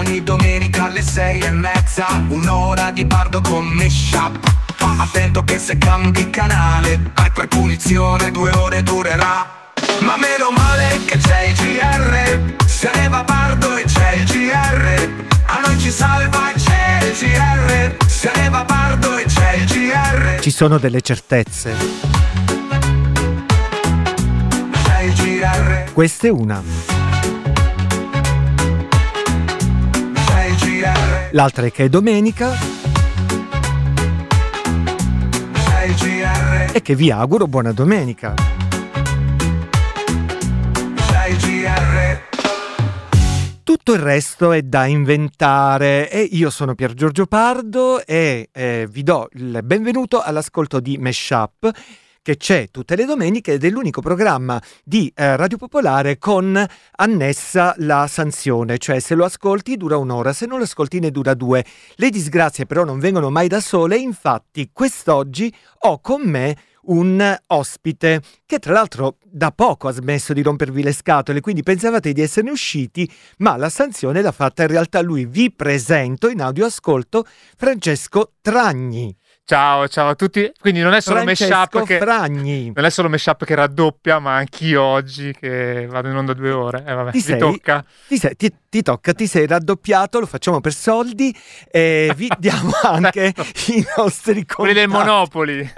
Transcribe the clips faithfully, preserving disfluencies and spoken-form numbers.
Ogni domenica alle sei e mezza, un'ora di Pardo con Meshup. Attento che se cambi canale, hai per punizione due ore durerà. Ma meno male che c'è il G R, se ne va Pardo e c'è il G R. A noi ci salva e c'è il G R, se ne va Pardo e c'è il G R. Ci sono delle certezze. C'è il G R. Questa è una. C'è il G R. L'altra è che è domenica. C'è il G R. E che vi auguro buona domenica. C'è il G R. Tutto il resto è da inventare e io sono Pier Giorgio Pardo e eh, vi do il benvenuto all'ascolto di Meshup, che c'è tutte le domeniche ed è l'unico programma di eh, Radio Popolare con annessa la sanzione, cioè se lo ascolti dura un'ora, se non lo ascolti ne dura due. Le disgrazie però non vengono mai da sole, infatti quest'oggi ho con me un ospite che tra l'altro da poco ha smesso di rompervi le scatole, quindi pensavate di esserne usciti, ma la sanzione l'ha fatta in realtà lui. Vi presento in audio ascolto Francesco Tragni. Ciao, ciao a tutti. Quindi non è solo Meshup che Fragni. non è solo Meshup che raddoppia, ma anch'io oggi che vado in onda due ore. Eh, vabbè, Ti mi sei, tocca. Ti, sei, ti, ti tocca, ti sei raddoppiato, lo facciamo per soldi e vi diamo anche i nostri contatti. Quelli del Monopoli.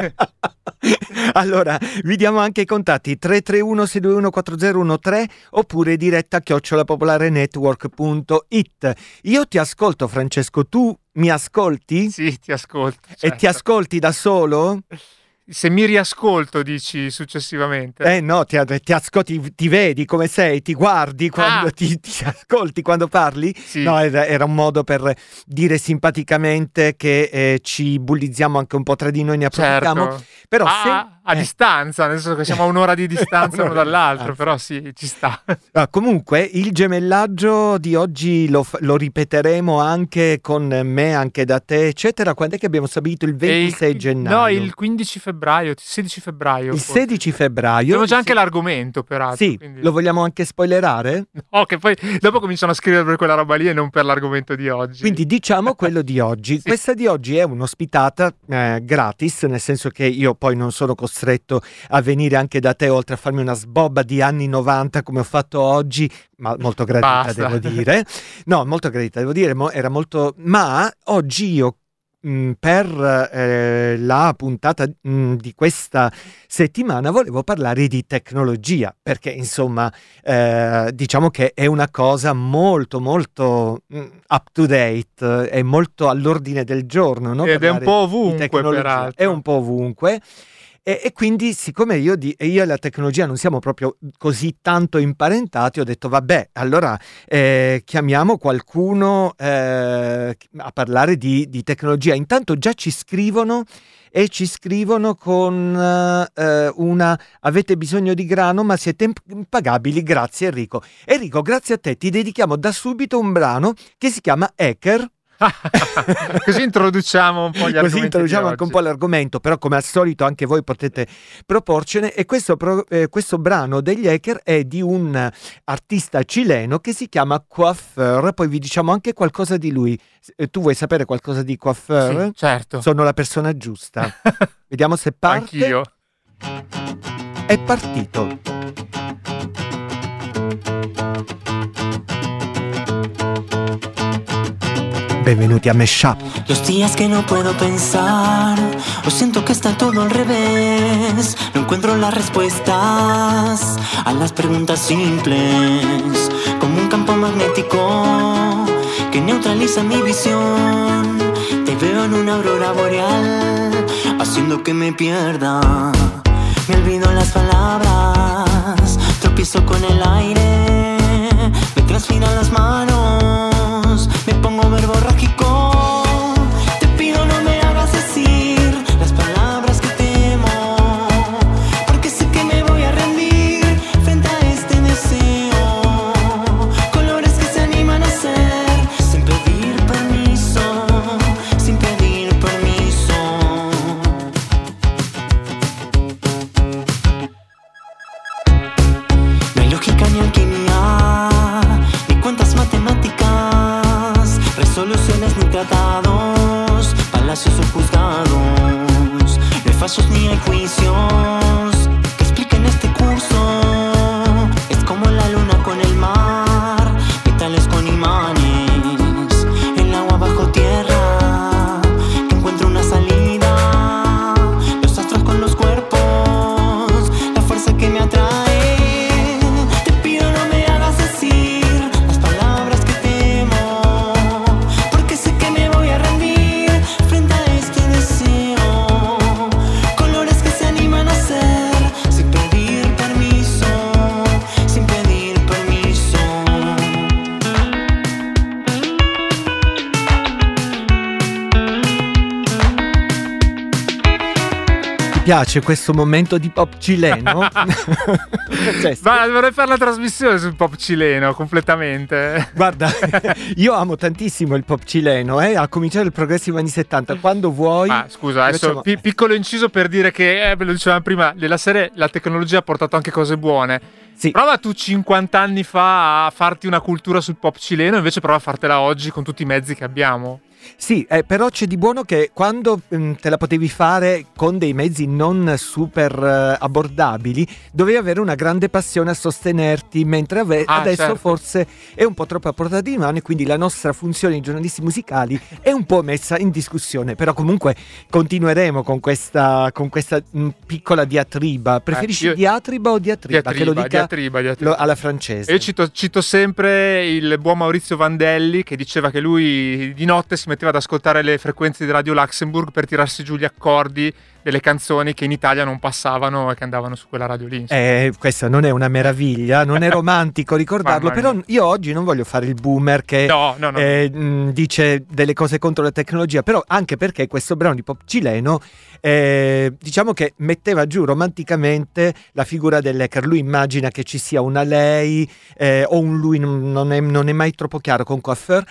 Allora, vi diamo anche i contatti tre tre uno sei due uno quattro zero uno tre oppure diretta chiocciola popolarenetwork punto it. Io ti ascolto, Francesco, tu mi ascolti? Sì, ti ascolto. E certo. ti ascolti da solo? Se mi riascolto, dici successivamente. Eh no, ti, ti ascolti, ti vedi come sei, ti guardi quando Ah. ti, ti ascolti quando parli? Sì. No, era, era un modo per dire simpaticamente che eh, ci bullizziamo anche un po' tra di noi, ne approfittiamo. Certo. Però Ah, se... a eh. distanza, nel senso che siamo a un'ora di distanza uno Un'ora di dall'altro, distanza. però sì, ci sta. Ah, comunque il gemellaggio di oggi lo, f- lo ripeteremo anche con me, anche da te, eccetera. Quando è che abbiamo stabilito il ventisei il, gennaio? No, il quindici febbraio, sedici febbraio. Il forse. sedici febbraio. Abbiamo già anche sì. l'argomento, peraltro. Sì, quindi... lo vogliamo anche spoilerare? Oh, che poi dopo cominciano a scrivere per quella roba lì e non per l'argomento di oggi. Quindi diciamo quello di oggi. Sì. Questa di oggi è un'ospitata eh, gratis, nel senso che io poi non sono costretto a venire anche da te, oltre a farmi una sbobba di anni novanta come ho fatto oggi, ma molto gradita Basta. devo dire. No, molto gradita devo dire, mo- era molto... Ma oggi io mh, per eh, la puntata mh, di questa settimana volevo parlare di tecnologia, perché insomma eh, diciamo che è una cosa molto molto mh, up to date, è molto all'ordine del giorno, no? Ed è un Parlare po' di ovunque, tecnologia. peraltro. È un po' ovunque. E, e quindi siccome io, di, e io e la tecnologia non siamo proprio così tanto imparentati, ho detto vabbè, allora eh, chiamiamo qualcuno eh, a parlare di, di tecnologia. Intanto già ci scrivono e ci scrivono con eh, una avete bisogno di grano ma siete impagabili, grazie Enrico. Enrico, grazie a te ti dedichiamo da subito un brano che si chiama Hacker. Così introduciamo un po' gli Così argomenti introduciamo di anche un oggi. po' l'argomento, però come al solito anche voi potete proporcene. E questo, pro, eh, questo brano degli Hacker è di un artista cileno che si chiama Coiffeur. Poi vi diciamo anche qualcosa di lui. Eh, tu vuoi sapere qualcosa di Coiffeur? Sì, certo. Sono la persona giusta. Vediamo se parte. Anch'io. È partito. Benvenuti a Meshup. Los días que no puedo pensar, o siento que está todo al revés. No encuentro las respuestas a las preguntas simples, como un campo magnético que neutraliza mi visión. Te veo en una aurora boreal, haciendo que me pierda. Me olvido las palabras, tropiezo con el aire, me transpiran las manos, me pongo verborrágico. Te pido no me hagas decir las palabras que temo, porque sé que me voy a rendir frente a este deseo. Colores que se animan a ser, sin pedir permiso, sin pedir permiso. No hay lógica ni alquimia, ni cuentas matemáticas juicios que expliquen este curso. Es como la luna con el mar, metales con imanes, el agua bajo tierra, que encuentre una salida, los astros con los cuerpos, la fuerza que me atrae. Te pido no me hagas decir las palabras que temo, porque sé que me voy a rendir frente a este deseo. Colores que se animan a ser sin pedir permiso, sin pedir permiso. Ti piace questo momento di pop cileno? Cioè, Ma vorrei fare la trasmissione sul pop cileno completamente. guarda, io amo tantissimo il pop cileno, eh, a cominciare il progressivo anni settanta, quando vuoi. Ma scusa, adesso Facciamo- pi- piccolo inciso per dire che, eh, ve lo dicevamo prima, della serie la tecnologia ha portato anche cose buone. Sì. Prova tu cinquanta anni fa a farti una cultura sul pop cileno, invece prova a fartela oggi con tutti i mezzi che abbiamo. Sì, eh, però c'è di buono che quando mh, te la potevi fare con dei mezzi non super eh, abbordabili, dovevi avere una grande passione a sostenerti, mentre ave- Ah, adesso certo. forse è un po' troppo a portata di mano e quindi la nostra funzione di giornalisti musicali è un po' messa in discussione. Però comunque continueremo con questa, con questa mh, piccola diatriba. Preferisci io- diatriba o diatriba? che lo dica diatriba, diatriba. lo- alla francese. E io cito, cito sempre il buon Maurizio Vandelli, che diceva che lui di notte si metteva ad ascoltare le frequenze di Radio Luxembourg per tirarsi giù gli accordi delle canzoni che in Italia non passavano e che andavano su quella radio lì. Eh, questa non è una meraviglia, non è romantico ricordarlo, Mamma però mia. io oggi non voglio fare il boomer che No, no, no. eh, mh, dice delle cose contro la tecnologia, però anche perché questo brano di pop cileno eh, diciamo che metteva giù romanticamente la figura dell'hacker. Lui immagina che ci sia una lei eh, o un lui, non non è, non è mai troppo chiaro, con coiffeur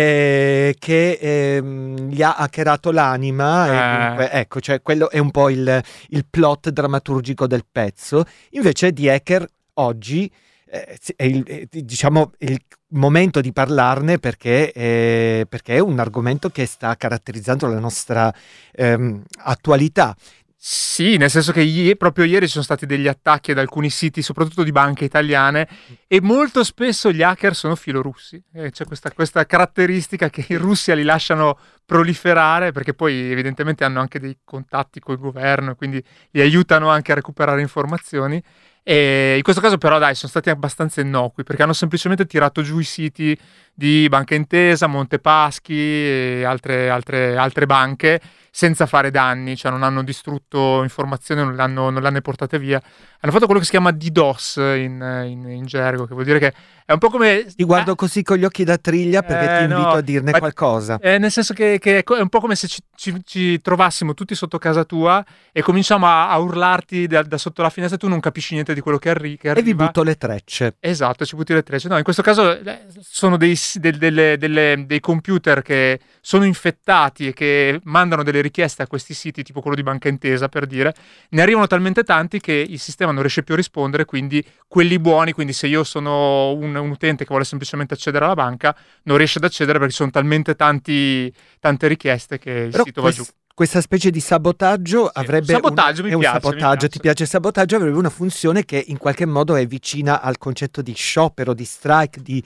eh, che ehm, gli ha hackerato l'anima e Eh. dunque, ecco, cioè quello è un po' il, il plot drammaturgico del pezzo. Invece di hacker oggi eh, è il, è, diciamo il momento di parlarne perché, eh, perché è un argomento che sta caratterizzando la nostra ehm, attualità. Sì, nel senso che ie- proprio ieri ci sono stati degli attacchi ad alcuni siti, soprattutto di banche italiane, e molto spesso gli hacker sono filorussi. Eh, c'è questa, questa caratteristica che in Russia li lasciano proliferare, perché poi evidentemente hanno anche dei contatti col governo e quindi li aiutano anche a recuperare informazioni. E in questo caso però dai, sono stati abbastanza innocui, perché hanno semplicemente tirato giù i siti di Banca Intesa, Montepaschi e altre, altre, altre banche senza fare danni, cioè non hanno distrutto informazioni, non l'hanno, non l'hanno portate via. Hanno fatto quello che si chiama DDoS in, in, in gergo, che vuol dire che è un po' come... Ti guardo così con gli occhi da triglia perché Eh, ti invito no, a dirne ma- qualcosa. Eh, nel senso che, che è co- è un po' come se ci, ci- ci trovassimo tutti sotto casa tua e cominciamo a, a urlarti da, da sotto la finestra e tu non capisci niente di quello che, arri- che E vi arriva. butto le trecce. Esatto, ci butti le trecce. No, in questo caso eh, sono dei, s- del- delle- delle- dei computer che sono infettati e che mandano delle richieste a questi siti, tipo quello di Banca Intesa, per dire. Ne arrivano talmente tanti che il sistema non riesce più a rispondere, quindi quelli buoni, quindi se io sono un, un utente che vuole semplicemente accedere alla banca, non riesce ad accedere perché ci sono talmente tanti, tante richieste che il Però sito va giù. quest- questa specie di sabotaggio avrebbe sabotaggio una, mi è un piace, mi sabotaggio, piace. ti piace il sabotaggio, avrebbe una funzione che in qualche modo è vicina al concetto di sciopero, di strike, di,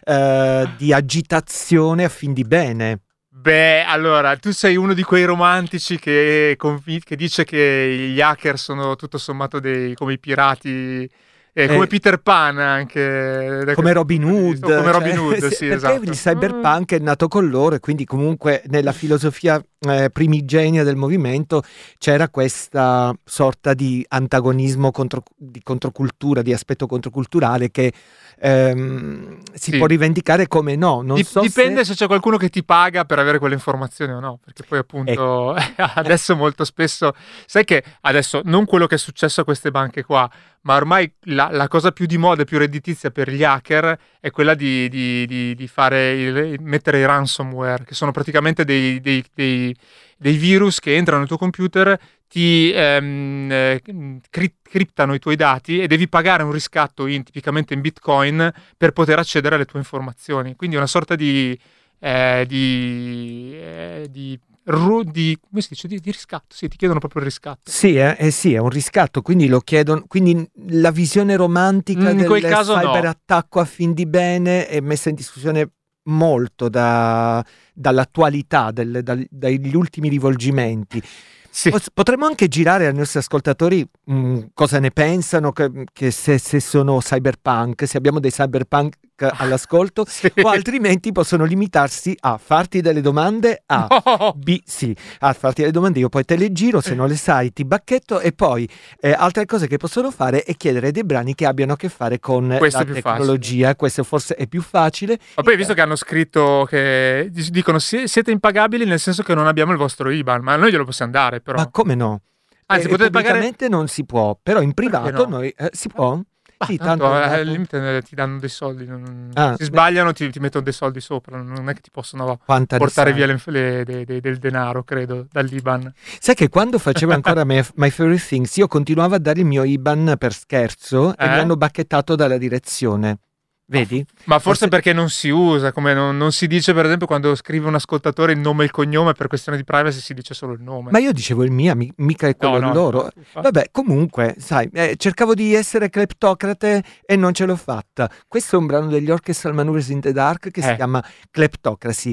eh, di agitazione a fin di bene. Beh, allora, tu sei uno di quei romantici che, convi- che dice che gli hacker sono tutto sommato dei, come i pirati, eh, come Eh, Peter Pan anche. da Come questo Robin punto di Hood, vista. O come Robin cioè, Hood, sì, sì, perché esatto. il cyberpunk è nato con loro e quindi comunque nella filosofia eh, primigenia del movimento c'era questa sorta di antagonismo contro, di controcultura, di aspetto controculturale che ehm, si Sì. può rivendicare come no, non Dip- so dipende se... se c'è qualcuno che ti paga per avere quelle informazioni o no, perché poi appunto adesso molto spesso, sai che adesso non quello che è successo a queste banche qua, ma ormai la, la cosa più di moda e più redditizia per gli hacker è quella di, di, di, di fare il, mettere i ransomware, che sono praticamente dei, dei, dei, dei virus che entrano nel tuo computer, ti ehm, eh, cri- criptano i tuoi dati e devi pagare un riscatto in, tipicamente in Bitcoin per poter accedere alle tue informazioni. Quindi è una sorta di, eh, di, eh, di ru- di come si dice di, di riscatto, sì, ti chiedono proprio il riscatto. Sì, eh, eh sì, è un riscatto, quindi lo chiedono, quindi la visione romantica Mm, in del quel caso no. cyberattacco a fin di bene è messa in discussione molto da- dall'attualità, del- dal- dagli ultimi rivolgimenti. Sì. Pos- Potremmo anche girare ai nostri ascoltatori mh, cosa ne pensano, che, che se, se sono cyberpunk, se abbiamo dei cyberpunk all'ascolto, Sì. o altrimenti possono limitarsi a farti delle domande A, No! B, sì, a farti le domande, io poi te le giro, se non le sai ti bacchetto, e poi eh, altre cose che possono fare è chiedere dei brani che abbiano a che fare con Questo la è più tecnologia, questo forse è più facile. Ma poi visto che hanno scritto che dicono "Sie- siete impagabili nel senso che non abbiamo il vostro I B A N", ma noi glielo possiamo dare però. Ma come no? Anzi, Eh, potete pagare- pubblicamente non si può, però in privato no? noi eh, si può? Ah, Sì, tanto, tanto eh, dopo- al limite eh, ti danno dei soldi, non- Ah, si sbagliano ti, ti mettono dei soldi sopra, non è che ti possono quanta ne portare sai. via le- le- de- de- del denaro, credo, dall'I B A N. Sai che quando facevo ancora My, My Favorite Things io continuavo a dare il mio I B A N per scherzo e Eh? mi hanno bacchettato dalla direzione. Vedi? Ma forse, Forse- perché non si usa, come non, non si dice per esempio quando scrive un ascoltatore il nome e il cognome, per questione di privacy si dice solo il nome. Ma io dicevo il mio, mi- mica è quello No, no, loro. no, infatti. Vabbè, comunque, sai, eh, cercavo di essere cleptocrate e non ce l'ho fatta. Questo è un brano degli Orchestral Maneuvers in the Dark che si Eh. chiama Kleptocracy.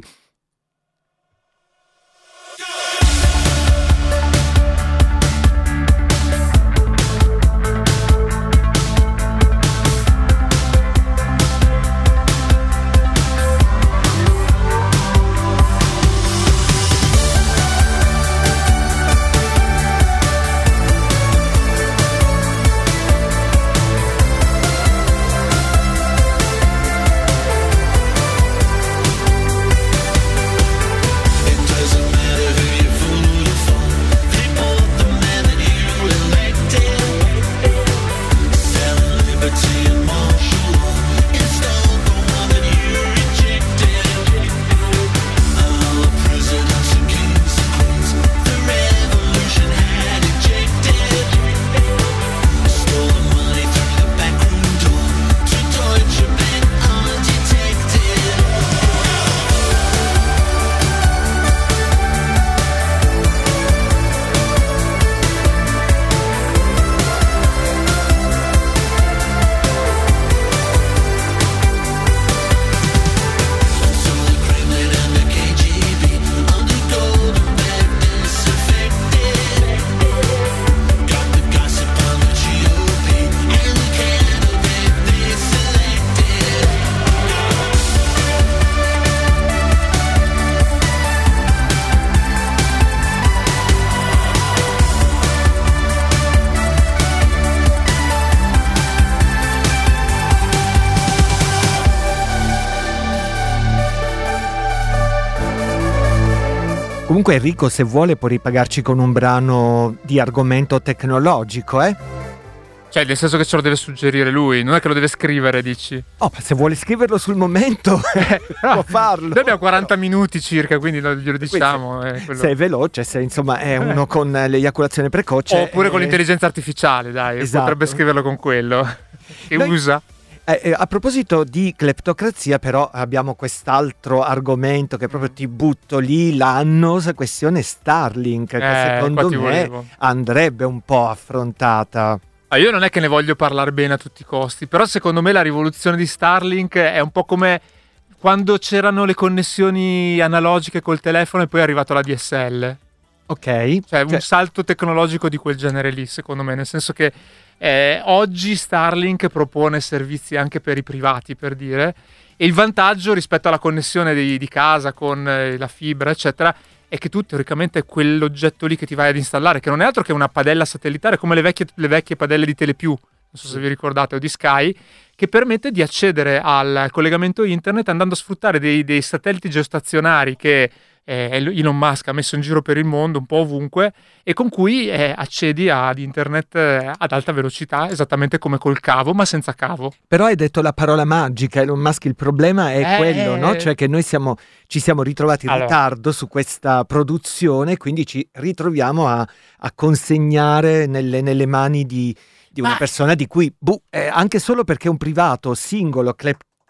Comunque Enrico, se vuole può ripagarci con un brano di argomento tecnologico, eh? Cioè, nel senso che ce lo deve suggerire lui, non è che lo deve scrivere, dici? Oh, ma se vuole scriverlo sul momento può farlo. Noi abbiamo quaranta minuti circa, quindi lo- glielo diciamo. eh, quello. Se è veloce, se insomma è uno con l'eiaculazione precoce. Oppure con eh, l'intelligenza artificiale, dai, Esatto. potrebbe scriverlo con quello. Che Noi- usa. Eh, eh, a proposito di cleptocrazia, però abbiamo quest'altro argomento che proprio ti butto lì, l'annosa questione Starlink, che Eh, secondo qua ti me volevo. andrebbe un po' affrontata. Ah, io non è che ne voglio parlare bene a tutti i costi, però secondo me la rivoluzione di Starlink è un po' come quando c'erano le connessioni analogiche col telefono e poi è arrivato la D S L. Ok? Cioè, Cioè, un salto tecnologico di quel genere lì, secondo me, nel senso che eh, oggi Starlink propone servizi anche per i privati, per dire, e il vantaggio rispetto alla connessione di, di casa con eh, la fibra, eccetera, è che tu teoricamente è quell'oggetto lì che ti vai ad installare, che non è altro che una padella satellitare, come le vecchie, le vecchie padelle di Telepiù, non so se vi ricordate, o di Sky, che permette di accedere al collegamento internet andando a sfruttare dei, dei satelliti geostazionari che eh, Elon Musk ha messo in giro per il mondo, un po' ovunque, e con cui eh, accedi ad internet eh, ad alta velocità, esattamente come col cavo, ma senza cavo. però hai detto la parola magica, Elon Musk, il problema è Eh, quello, no? Cioè che noi siamo, ci siamo ritrovati in Allora. ritardo su questa produzione, quindi ci ritroviamo a, a consegnare nelle, nelle mani di, di una Ma- persona di cui, boh, eh, anche solo perché è un privato singolo, clep-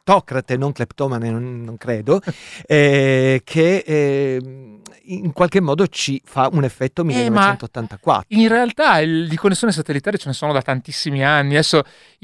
kleptocrate, non kleptomane, non, non credo, eh, che eh, in qualche modo ci fa un effetto millenovecentottantaquattro. Eh, in realtà il, di connessioni satellitari ce ne sono da tantissimi anni. Adesso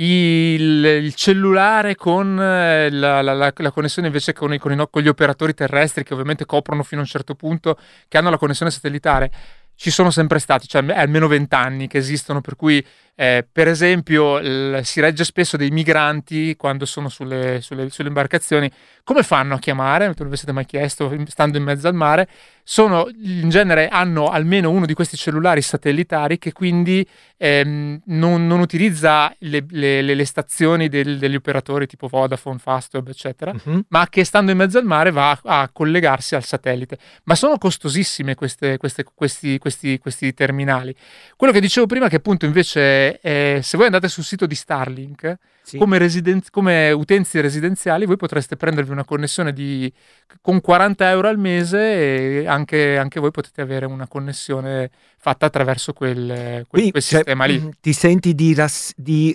il, il cellulare con la, la, la, la connessione invece con, i, con, i, con gli operatori terrestri, che ovviamente coprono fino a un certo punto, che hanno la connessione satellitare, ci sono sempre stati, cioè è almeno vent'anni che esistono, per cui eh, per esempio il, si regge spesso dei migranti quando sono sulle, sulle, sulle imbarcazioni. Come fanno a chiamare? Non vi siete mai chiesto, stando in mezzo al mare? Sono, in genere hanno almeno uno di questi cellulari satellitari che quindi ehm, non, non utilizza le, le, le stazioni del, degli operatori tipo Vodafone, Fastweb eccetera, uh-huh. ma che stando in mezzo al mare va a, a collegarsi al satellite. Ma sono costosissime queste, queste, questi, questi, questi terminali. Quello che dicevo prima è che appunto invece eh, se voi andate sul sito di Starlink, sì. come, residen- come utenti residenziali, voi potreste prendervi una connessione di con quaranta euro al mese e anche, anche voi potete avere una connessione fatta attraverso quel, quel, Quindi, quel cioè, sistema lì. Ti senti di, rass- di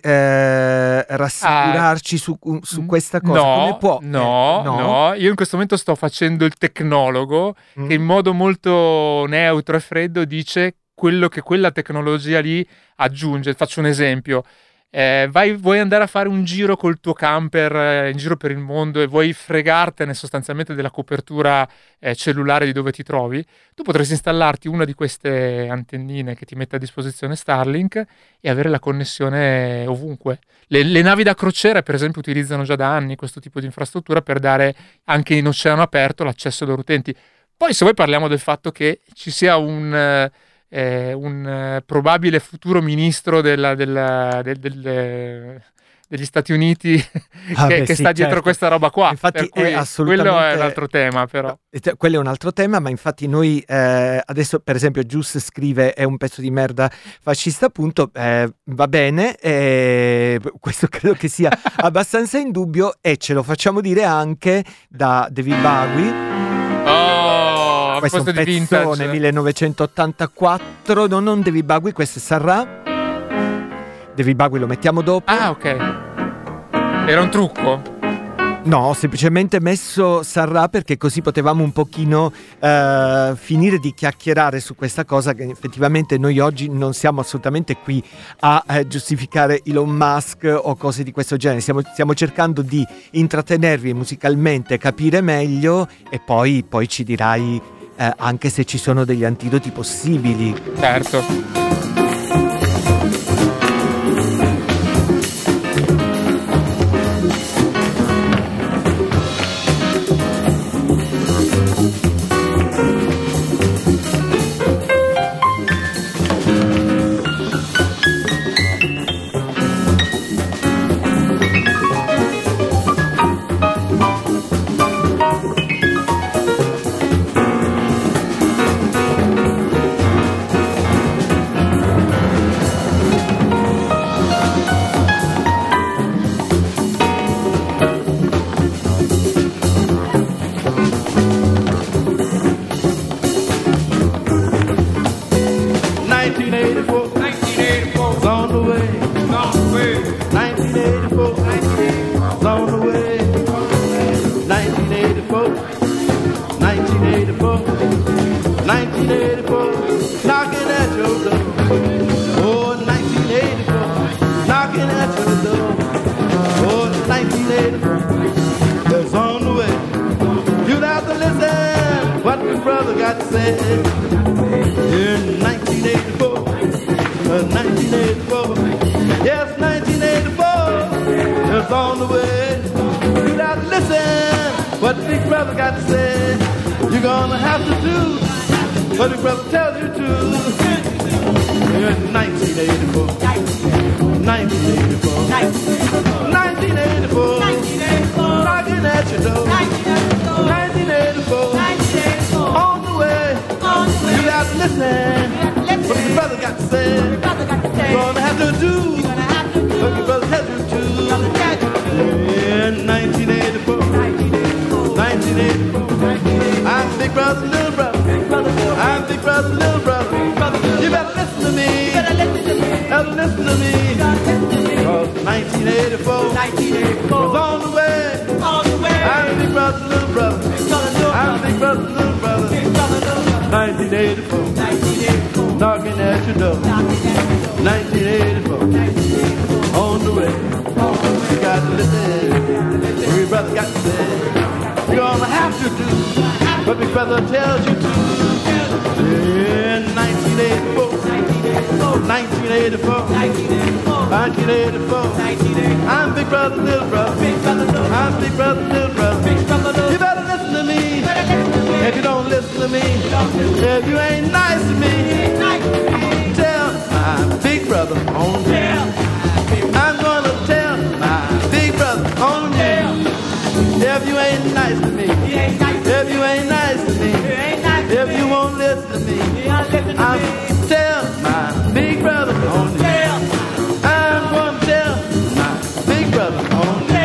eh, rassicurarci uh, su, su questa cosa? No, come può? no, eh, no, no. Io in questo momento sto facendo il tecnologo mm. che in modo molto neutro e freddo dice quello che quella tecnologia lì aggiunge. Faccio un esempio. Eh, vai, vuoi andare a fare un giro col tuo camper eh, in giro per il mondo e vuoi fregartene sostanzialmente della copertura eh, cellulare di dove ti trovi, tu potresti installarti una di queste antennine che ti mette a disposizione Starlink e avere la connessione ovunque. Le, le navi da crociera per esempio utilizzano già da anni questo tipo di infrastruttura per dare anche in oceano aperto l'accesso ai loro utenti. Poi se voi parliamo del fatto che ci sia un... Eh, Eh, un uh, probabile futuro ministro della, della, del, del, del, degli Stati Uniti ah, che, beh, che sì, sta dietro certo. questa roba qua. Infatti per cui è assolutamente... quello è un altro tema, però. No, quello è un altro tema, ma infatti noi eh, adesso per esempio Gius scrive è un pezzo di merda fascista, appunto, eh, va bene, eh, questo credo che sia abbastanza in dubbio e ce lo facciamo dire anche da David Bowie. Oh! Questo è un pezzone millenovecentottantaquattro, no, non David Bowie, questo è Sarra. David Bowie lo mettiamo dopo. Ah, ok. Era un trucco? No, ho semplicemente messo Sarra perché così potevamo un pochino uh, finire di chiacchierare su questa cosa, che effettivamente noi oggi non siamo assolutamente qui a uh, giustificare Elon Musk o cose di questo genere, stiamo, stiamo cercando di intrattenervi musicalmente, capire meglio e poi, poi ci dirai uh, anche se ci sono degli antidoti possibili. Certo. nineteen eighty-four was on the way. nineteen eighty-four, on the way. You got to listen, big brother got to say. You're gonna have to do what big brother tells you to. In nineteen eighty-four, nineteen eighty-four, nineteen eighty-four, I'm big brother, little brother, I'm big brother, little brother. You better listen to me. If you don't listen to me, if you ain't nice to me, tell my big brother on you. I'm gonna tell my big brother on you. If you ain't nice to me, if you ain't nice to me, if you won't listen to me, I'll tell my big brother on you. I'm gonna tell my big brother on you.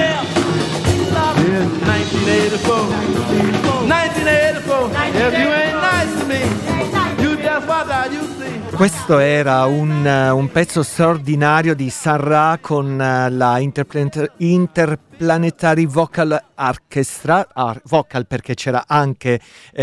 In nineteen eighty-four, nineteen eighty-four, if you ain't nice to me, you just what I you see. Questo era un, un pezzo straordinario di Sun Ra con la Interplanet- Interplanetary Vocal Orchestra, ah, vocal perché c'era anche,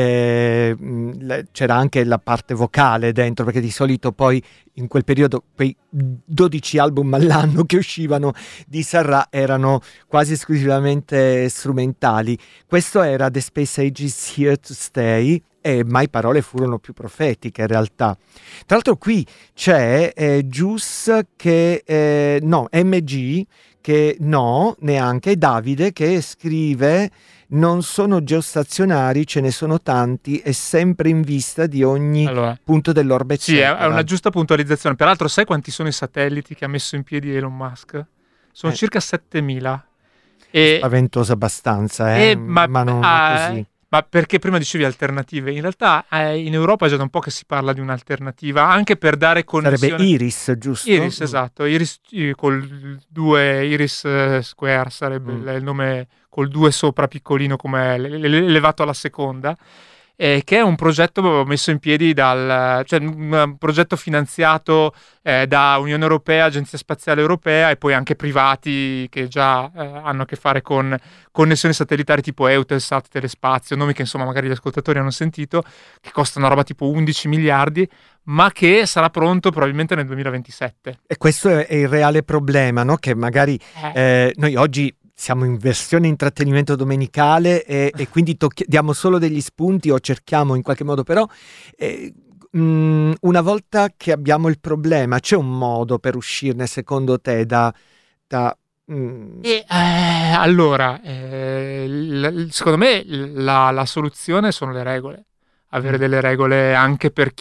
eh, c'era anche la parte vocale dentro, perché di solito poi in quel periodo quei dodici album all'anno che uscivano di Sun Ra erano quasi esclusivamente strumentali. Questo era The Space Age is Here to Stay, e mai parole furono più profetiche in realtà. Tra l'altro qui c'è eh, Gius che eh, no, M G che no, neanche Davide che scrive: non sono geostazionari, ce ne sono tanti e sempre in vista di ogni allora, punto dell'orbe. Sì, è una giusta puntualizzazione. Peraltro sai quanti sono i satelliti che ha messo in piedi Elon Musk? Sono eh. circa settemila. E, spaventoso abbastanza, eh? e, ma, ma non ah, è così. Ma perché prima dicevi alternative? In realtà eh, in Europa è già da un po' che si parla di un'alternativa, anche per dare connessione. Sarebbe Iris, giusto? Iris, esatto. Iris eh, col due, Iris eh, Square sarebbe mm. il nome, col due sopra piccolino come elevato alla seconda. Eh, che è un progetto messo in piedi dal, cioè un progetto finanziato eh, da Unione Europea, Agenzia Spaziale Europea e poi anche privati che già eh, hanno a che fare con connessioni satellitari tipo Eutelsat, Telespazio, nomi che insomma magari gli ascoltatori hanno sentito, che costano una roba tipo undici miliardi, ma che sarà pronto probabilmente nel duemilaventisette. E questo è il reale problema, no? Che magari eh. Eh, noi oggi siamo in versione intrattenimento domenicale e, e quindi tocchi- diamo solo degli spunti o cerchiamo in qualche modo, però eh, mh, una volta che abbiamo il problema c'è un modo per uscirne secondo te da... da mh... e, eh, allora, eh, l- secondo me la, la soluzione sono le regole, avere mm. delle regole anche per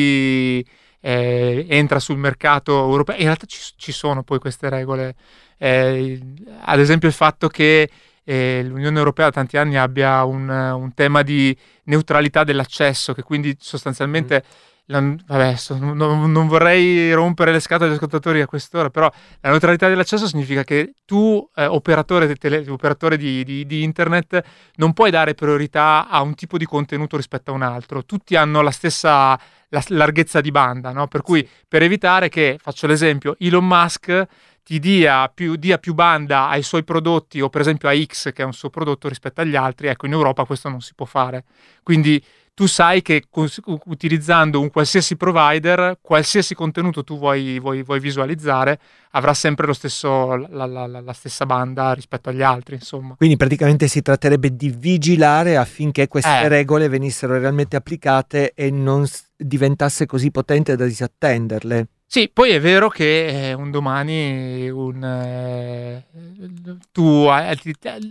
chi eh, entra sul mercato europeo. In realtà ci, ci sono poi queste regole. Eh, ad esempio il fatto che eh, l'Unione Europea da tanti anni abbia un, un tema di neutralità dell'accesso, che quindi sostanzialmente mm. la, vabbè, so, non, non vorrei rompere le scatole agli ascoltatori a quest'ora, però la neutralità dell'accesso significa che tu eh, operatore, di, tele, operatore di, di, di internet non puoi dare priorità a un tipo di contenuto rispetto a un altro. Tutti hanno la stessa la larghezza di banda, no? Per cui per evitare che, faccio l'esempio, Elon Musk ti dia più, dia più banda ai suoi prodotti, o per esempio a X che è un suo prodotto rispetto agli altri, ecco, in Europa questo non si può fare. Quindi tu sai che cos- utilizzando un qualsiasi provider, qualsiasi contenuto tu vuoi, vuoi, vuoi visualizzare, avrà sempre lo stesso, la, la, la, la stessa banda rispetto agli altri, insomma. Quindi praticamente si tratterebbe di vigilare affinché queste eh. regole venissero realmente applicate e non s- diventasse così potente da disattenderle. Sì, poi è vero che eh, un domani un, eh, tu hai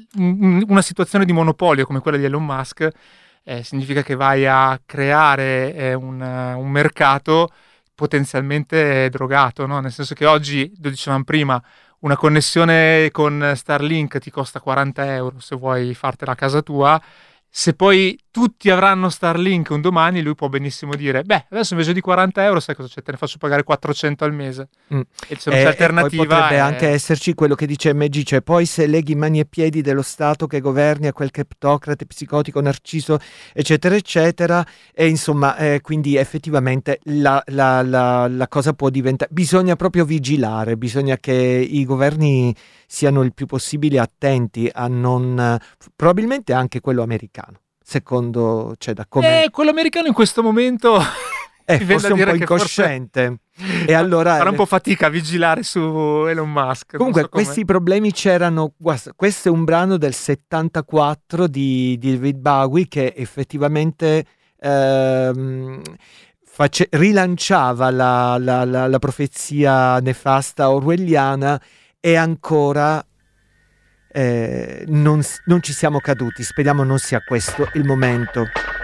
una situazione di monopolio come quella di Elon Musk, eh, significa che vai a creare eh, un, un mercato potenzialmente drogato, no? Nel senso che oggi, lo dicevamo prima, una connessione con Starlink ti costa quaranta euro se vuoi fartela a casa tua. Se poi tutti avranno Starlink un domani, lui può benissimo dire: beh, adesso invece di quaranta euro, sai cosa c'è? Te ne faccio pagare quattrocento al mese. Mm. E se non c'è eh, alternativa. E poi potrebbe è... anche esserci quello che dice M G, cioè poi se leghi mani e piedi dello Stato che governi a quel criptocrate psicotico narciso, eccetera, eccetera, e insomma, eh, quindi effettivamente la, la, la, la cosa può diventare. Bisogna proprio vigilare, bisogna che i governi siano il più possibile attenti a non. Probabilmente anche quello americano. Secondo, cioè da come eh, quello americano in questo momento Eh, Mi viene forse da un dire po' che incosciente. E allora farà un po' fatica a vigilare su Elon Musk. non comunque so come. questi problemi c'erano. Guarda, questo è un brano del settantaquattro di, di David Bowie che effettivamente ehm, face- rilanciava la, la- la- la profezia nefasta orwelliana, e ancora eh, non, s- non ci siamo caduti. Speriamo non sia questo il momento.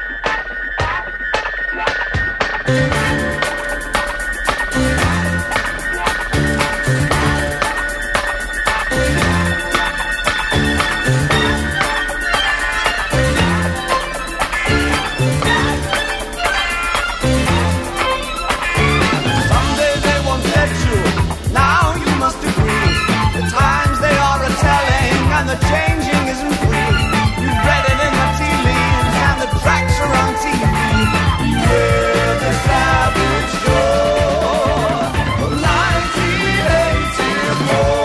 Someday they won't let you. Now you must agree. The times they are a telling, and the changing isn't free. You've read it in the tea leaves, and the tracks are on T V. Beware the savage shore of nineteen eighty-four.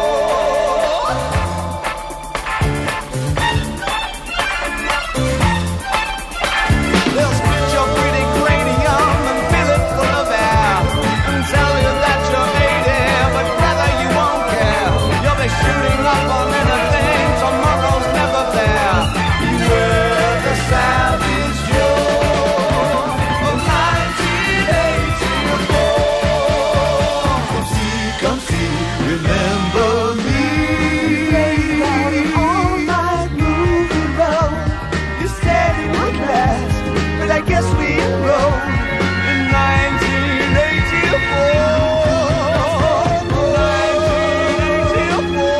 They'll split your pretty cranium and fill it full of air, and tell you that you're eighty, but brother, you won't care. You'll be shooting up on anything, tomorrow's never there. Beware the savage shore of nineteen eighty-four. Come see, come see, remember me. All night moving round, you said it would last, but I guess we enrolled in nineteen eighty-four. nineteen eighty-four.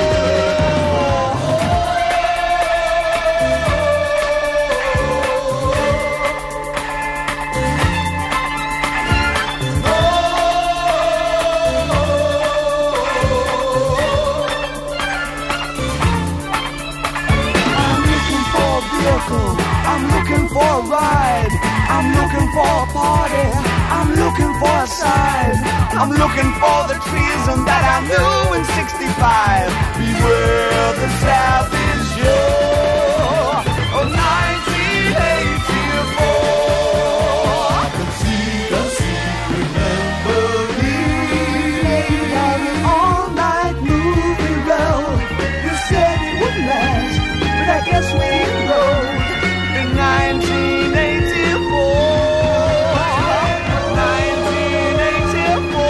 I'm looking for a vehicle, I'm looking for a ride, I'm looking for a party, I'm looking for a side, I'm looking for the treason that I knew in sixty-five. Beware the savage shore of nineteen eighty-four. Come see, come see, remember me. On an all-night movie road, you said it would last, but I guess we enrolled in nineteen eighty-four. nineteen eighty-four.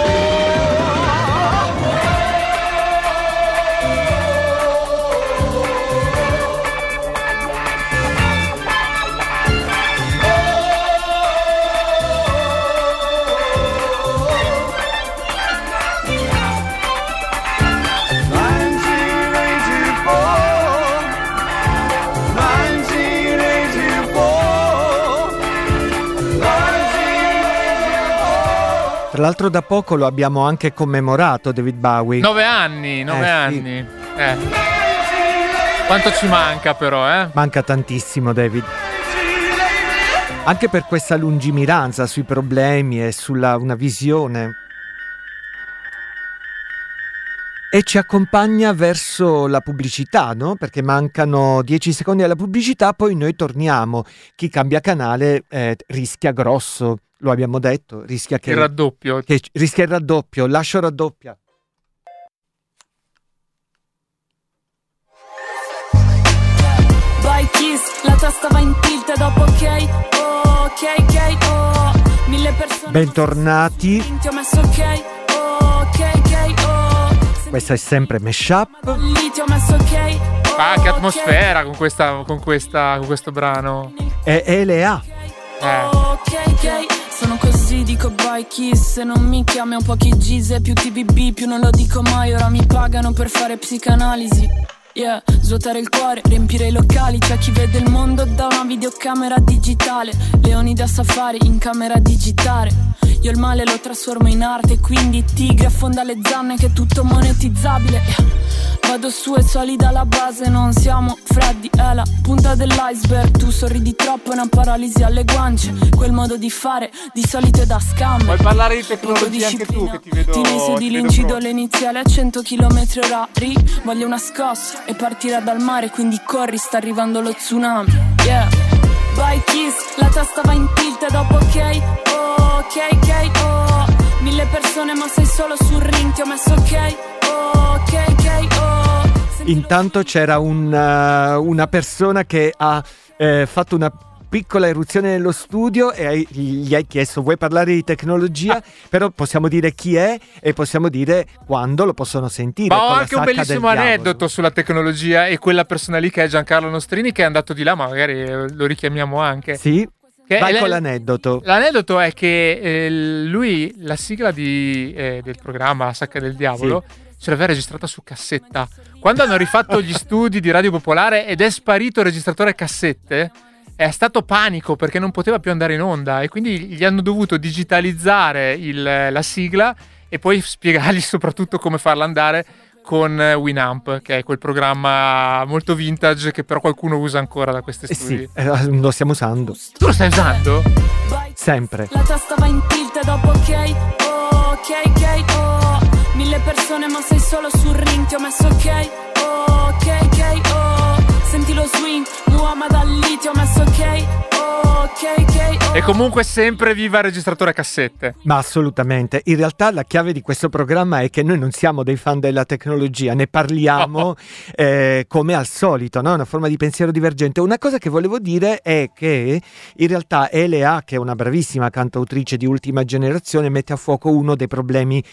nineteen eighty-four. nineteen eighty-four. nineteen eighty-four. Tra l'altro da poco lo abbiamo anche commemorato, David Bowie. Nove anni, nove Eh, sì. anni. Eh. Quanto ci manca però, eh? Manca tantissimo, David. Anche per questa lungimiranza sui problemi e sulla una visione. E ci accompagna verso la pubblicità, no? Perché mancano dieci secondi alla pubblicità, poi noi torniamo. Chi cambia canale eh, rischia grosso, lo abbiamo detto, rischia che, Il raddoppio. che rischia il raddoppio. Lascio raddoppia. Vai Kiss, la testa va in tilt e dopo ok, oh, ok, ok, oh. Mille persone. Bentornati. Ti ho messo ok, oh, ok, ok, oh. Questa è sempre Meshup. Lì ti ho messo ok, oh, Ah, che ok. atmosfera con questa, con questa, con questo brano. E L A. Eh. Ok, ok, sono così, dico bye Kiss. Se non mi chiami un po' chi gise, più T B B, più non lo dico mai. Ora mi pagano per fare psicanalisi. Yeah, svuotare il cuore, riempire i locali. C'è chi vede il mondo da una videocamera digitale. Leoni da safari in camera digitale. Io il male lo trasformo in arte, quindi tigre affonda le zanne che è tutto monetizzabile. Vado su e solida la base, non siamo freddi, è la punta dell'iceberg. Tu sorridi troppo, è una paralisi alle guance. Quel modo di fare di solito è da scambio. Vuoi parlare di Poco tecnologia anche tu, disciplina. che ti vedo. Ti inizio ti di vedo luncido pronto. le iniziali a cento chilometri orari. Voglio una scossa e partire dal mare, quindi corri, sta arrivando lo tsunami. Yeah. Vai Kiss, la testa va in tilt e dopo ok, oh ok, ok, oh. Mille persone ma sei solo sul ring, ti ho messo ok, oh, ok, ok, oh. Senti Intanto lo- c'era un, uh, una persona che ha eh, fatto una piccola eruzione nello studio e hai- gli hai chiesto vuoi parlare di tecnologia, Ah. però possiamo dire chi è e possiamo dire quando lo possono sentire. Ma ho con la anche un sacca del bellissimo diavolo. aneddoto sulla tecnologia e quella persona lì che è Giancarlo Nostrini che è andato di là, ma magari eh, lo richiamiamo anche. Sì, Che vai è- con l'aneddoto. L'aneddoto è che eh, lui, la sigla di, eh, del programma La Sacca del Diavolo, ce l'aveva registrata su cassetta. Quando hanno rifatto gli studi di Radio Popolare ed è sparito il registratore cassette, è stato panico perché non poteva più andare in onda e quindi gli hanno dovuto digitalizzare il- la sigla e poi spiegargli soprattutto come farla andare con Winamp, che è quel programma molto vintage che però qualcuno usa ancora da questi Eh studi. sì, eh, lo stiamo usando Tu lo stai usando? Vai. sempre. La testa va in tilt e dopo ok, oh, ok, ok, oh. Mille persone ma sei solo sul ring, ti ho messo ok, oh, ok, ok, oh. Senti lo swing, Muhammad Ali, ti ho messo ok, oh, ok, ok, oh. E comunque sempre viva il registratore a cassette. Ma assolutamente. In realtà la chiave di questo programma è che noi non siamo dei fan della tecnologia, ne parliamo eh, come al solito, no? Una forma di pensiero divergente. Una cosa che volevo dire è che in realtà Elea, che è una bravissima cantautrice di ultima generazione, mette a fuoco uno dei problemi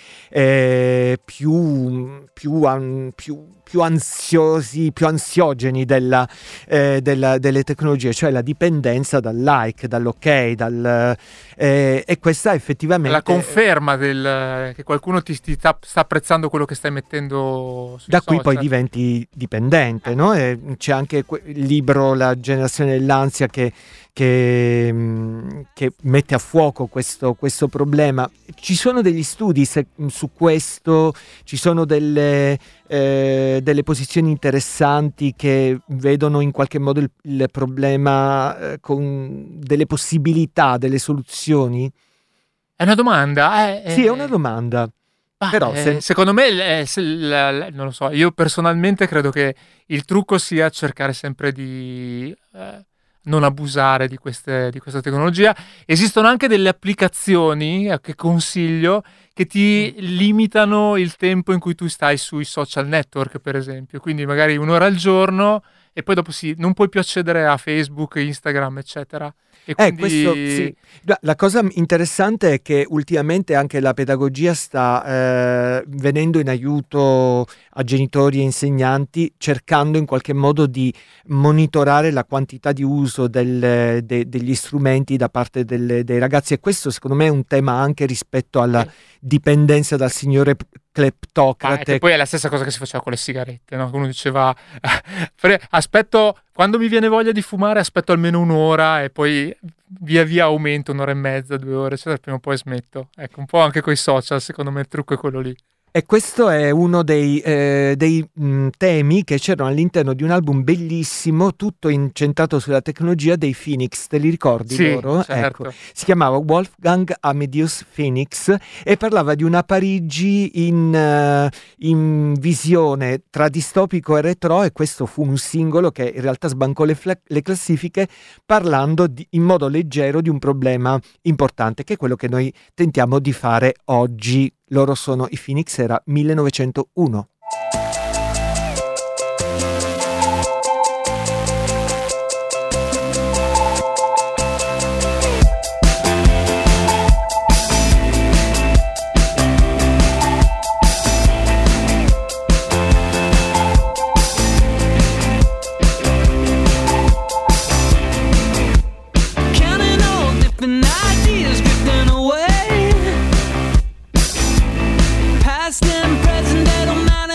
eh, più, più, an- più, più ansiosi, più ansiogeni della, eh, della- delle tecnologie, cioè la dipendenza dal like, dall'ok, dal, eh, e questa effettivamente La conferma del, che qualcuno ti, ti sta, sta apprezzando quello che stai mettendo sui da qui social. poi diventi dipendente, no? E c'è anche que- il libro La generazione dell'ansia che, che, mh, che mette a fuoco questo, questo problema. Ci sono degli studi se- su questo, ci sono delle, eh, delle posizioni interessanti che vedono in qualche modo il, il problema eh, con delle possibilità, delle soluzioni? È una domanda? Eh, Sì, eh, è una domanda. bah, però eh, se- secondo me, eh, se- la- la- non lo so, io personalmente credo che il trucco sia cercare sempre di eh, non abusare di, queste, di questa tecnologia. Esistono anche delle applicazioni eh, che consiglio che ti limitano il tempo in cui tu stai sui social network, per esempio. Quindi magari un'ora al giorno e poi dopo sì, non puoi più accedere a Facebook, Instagram, eccetera. E Eh, quindi questo sì. La- La cosa interessante è che ultimamente anche la pedagogia sta eh, venendo in aiuto a genitori e insegnanti, cercando in qualche modo di monitorare la quantità di uso del- de- degli strumenti da parte delle- dei ragazzi, e questo secondo me è un tema anche rispetto alla dipendenza dal signore p- Ma è cleptocrate. che poi è la stessa cosa che si faceva con le sigarette, no? Uno diceva "Pre- aspetto, quando mi viene voglia di fumare aspetto almeno un'ora e poi via via aumento un'ora e mezza, due ore, eccetera, prima o poi smetto". Ecco, un po' anche con i social, secondo me il trucco è quello lì. E questo è uno dei, eh, dei mh, temi che c'erano all'interno di un album bellissimo, tutto incentrato sulla tecnologia, dei Phoenix. Te li ricordi Sì, loro? certo. Ecco. Si chiamava Wolfgang Amadeus Phoenix e parlava di una Parigi in, eh, in visione tra distopico e retro, e questo fu un singolo che in realtà sbancò le, fla- le classifiche, parlando di- in modo leggero di un problema importante, che è quello che noi tentiamo di fare oggi. Loro sono i Phoenix, era millenovecentouno. Counting all different ideas drifting away. Past and present, they don't matter.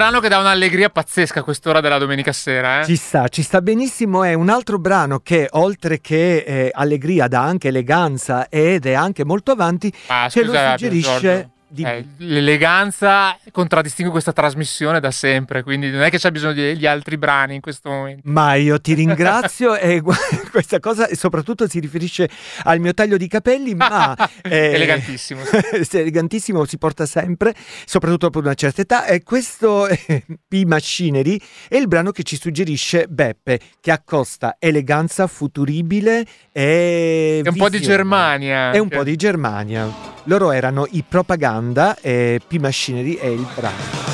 brano che dà un'allegria pazzesca a quest'ora della domenica sera, eh? Ci sta, ci sta benissimo. È un altro brano che oltre che eh, allegria dà anche eleganza ed è anche molto avanti, ah, ce scusa, lo suggerisce. Di... Eh, l'eleganza contraddistingue questa trasmissione da sempre, quindi non è che c'è bisogno degli altri brani in questo momento. Ma io ti ringrazio e questa cosa soprattutto si riferisce al mio taglio di capelli, ma eh, elegantissimo. elegantissimo, si porta sempre, soprattutto per una certa età. E questo eh, P Machinery è il brano che ci suggerisce Beppe, che accosta eleganza futuribile e è un po' di Germania. È un po' di Germania. Loro erano i Propaganda e P Machinery è il brano.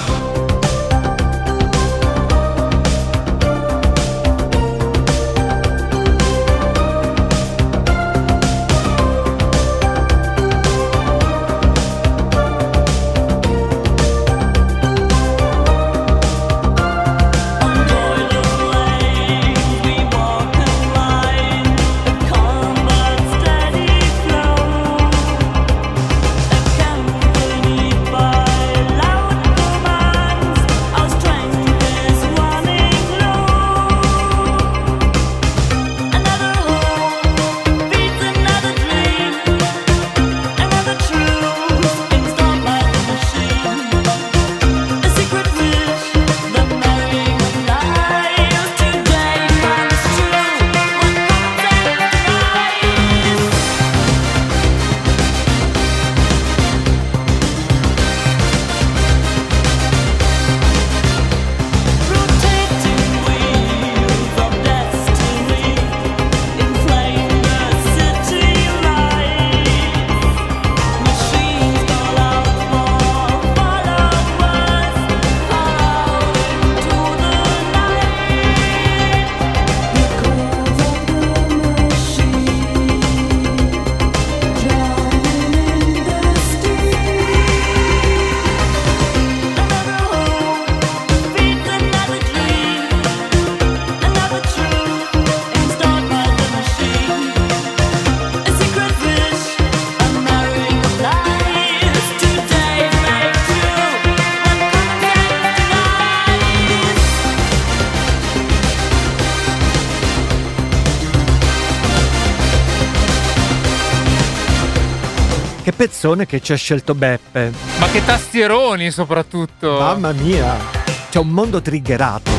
Che pezzone che ci ha scelto Beppe. Ma che tastieroni soprattutto. Mamma mia, c'è un mondo triggerato.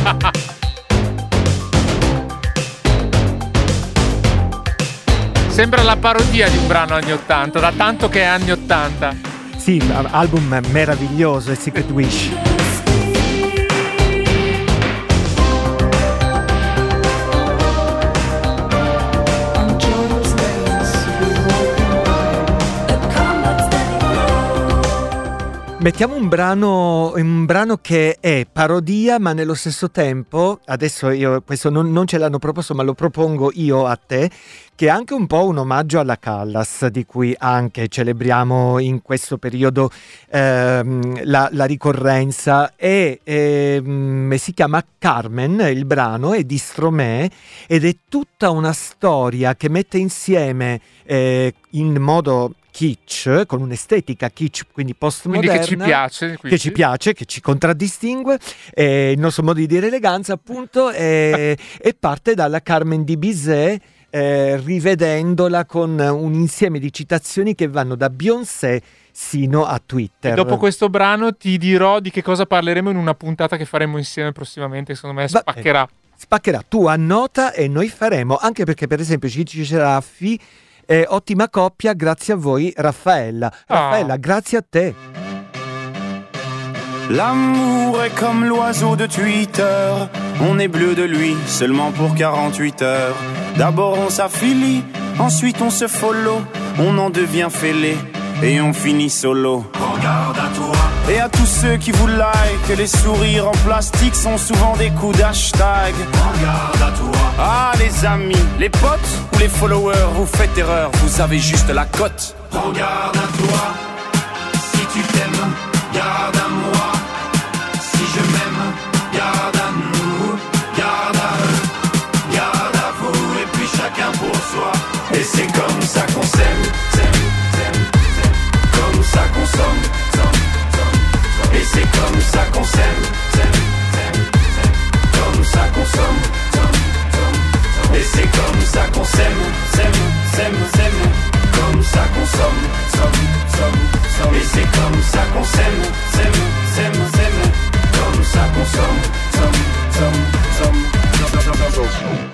Sembra la parodia di un brano anni ottanta, da tanto che è anni ottanta. Sì, album meraviglioso, è Secret Wish. Mettiamo un brano, un brano che è parodia, ma nello stesso tempo, adesso io questo non, non ce l'hanno proposto, ma lo propongo io a te, che è anche un po' un omaggio alla Callas, di cui anche celebriamo in questo periodo ehm, la, la ricorrenza, e ehm, si chiama Carmen, il brano è di Stromae ed è tutta una storia che mette insieme eh, in modo kitsch, con un'estetica kitsch, quindi postmoderna, quindi che ci piace, quindi. che ci piace, che ci contraddistingue, eh, il nostro modo di dire eleganza appunto, eh, e parte dalla Carmen di Bizet, eh, rivedendola con un insieme di citazioni che vanno da Beyoncé sino a Twitter. E dopo questo brano ti dirò di che cosa parleremo in una puntata che faremo insieme prossimamente, secondo me spaccherà. Va, eh, spaccherà, tu annota e noi faremo, anche perché per esempio Gigi Ceraffi, Eh, ottima coppia, grazie a voi Raffaella. Raffaella, oh. Grazie a te. L'amour est comme l'oiseau de Twitter. On est bleu de lui seulement pour quarante-huit heures. D'abord on s'affilie, ensuite on se follow. On en devient fêlé et on finit solo. Regarde à toi. Et à tous ceux qui vous like, les sourires en plastique sont souvent des coups d'hashtag. Regarde à toi. Ah les amis, les potes ou les followers, vous faites erreur, vous avez juste la cote. Regarde à toi, si tu t'aimes, garde à moi. Si je m'aime, garde à nous, garde à eux, garde à vous, et puis chacun pour soi. Et c'est comme ça qu'on s'aime, s'aime, s'aime, s'aime. Comme ça qu'on somme, somme, somme, somme. Et c'est comme ça qu'on s'aime. qu'on s'aime, s'aime, s'aime, s'aime. Comme ça qu'on somme, somme, somme, somme. Et c'est comme ça qu'on s'aime, s'aime, s'aime, s'aime. Comme ça qu'on somme, somme, somme, somme, somme, somme, somme.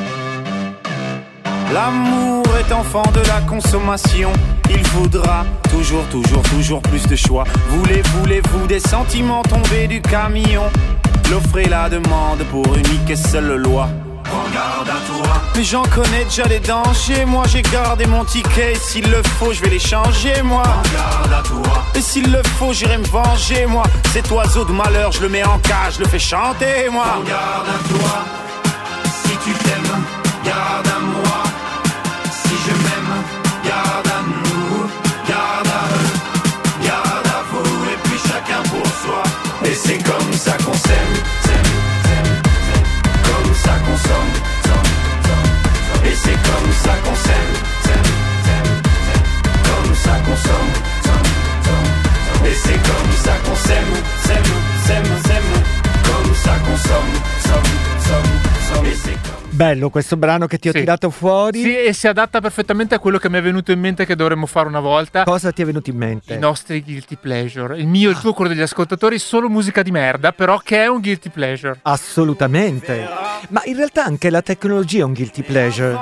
L'amour est enfant de la consommation. Il voudra toujours, toujours, toujours plus de choix. Voulez, voulez-vous des sentiments tombés du camion? L'offre et la demande pour unique et seule loi. Prends garde à toi. Mais j'en connais déjà les dangers. Moi j'ai gardé mon ticket. S'il le faut je vais les changer moi. Prends garde à toi. Et s'il le faut j'irai me venger moi. Cet oiseau de malheur je le mets en cage, je le fais chanter moi. Prends garde à toi. Si tu t'aimes, garde à moi. Si je m'aime, garde à nous. Garde à eux, garde à vous. Et puis chacun pour soi. Et c'est comme ça qu'on s'aime, s'aime, s'aime, s'aime. Comme ça qu'on somme, somme, somme, somme. Et c'est comme ça qu'on s'aime, s'aime, s'aime, s'aime. Comme ça qu'on somme, somme, somme, somme. Et c'est comme ça qu'on s'aime, s'aime, s'aime, s'aime. Comme ça qu'on somme, somme, somme, somme. Et c'est comme... Bello questo brano che ti ho Sì. tirato fuori. Sì, e si adatta perfettamente a quello che mi è venuto in mente che dovremmo fare una volta. Cosa ti è venuto in mente? I nostri guilty pleasure. Il mio e il tuo, quello degli ascoltatori, solo musica di merda, però che è un guilty pleasure. Assolutamente. Ma in realtà anche la tecnologia è un guilty pleasure.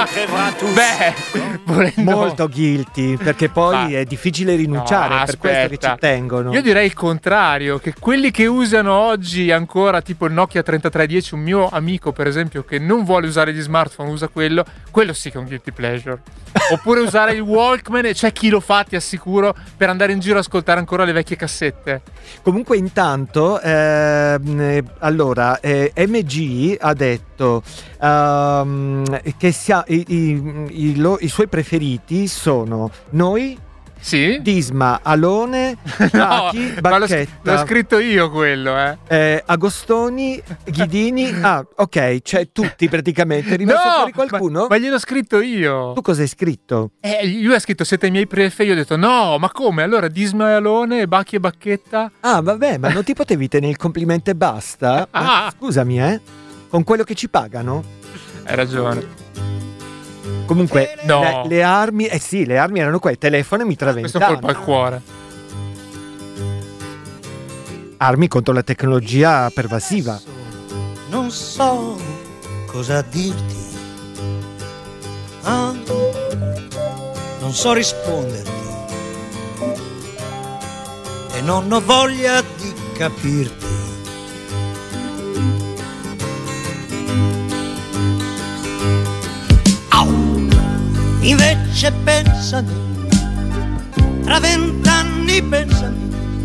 Beh, volendo... Molto guilty, perché poi Ah. è difficile rinunciare, No, è per questo che aspetta. ci tengono. Io direi il contrario, che quelli che usano oggi ancora tipo il Nokia trentatré dieci, un mio amico per esempio che non vuole usare gli smartphone, usa quello, quello sì che è un guilty pleasure. Oppure usare il Walkman, e c'è chi lo fa, ti assicuro, per andare in giro a ascoltare ancora le vecchie cassette. Comunque intanto, ehm, eh, allora, eh, M G ha detto ehm, che sia, i, i- i lo- i suoi preferiti sono noi, Sì? Disma, Alone, Raki, ma l'ho, Bacchetta, l'ho scritto io quello, eh. eh, Agostoni, Ghidini. Ah, ok, cioè tutti praticamente. È rimasto fuori qualcuno? Ma, ma gliel'ho scritto io. Tu cosa hai scritto? Eh, lui ha scritto siete i miei prefe, io ho detto no, ma come? Allora Disma e Alone, Bacchi e Bacchetta. Ah, vabbè, ma non ti potevi tenere il complimento e basta? Ma Ah. scusami, eh? Con quello che ci pagano? Hai ragione. Comunque, No. le, le armi, eh sì, le armi erano qua, telefono e mitra Questo vent'anni. colpo al cuore. Armi contro la tecnologia pervasiva. Non so cosa dirti, ah, non so risponderti e non ho voglia di capirti. Au! Invece pensami, tra vent'anni pensami,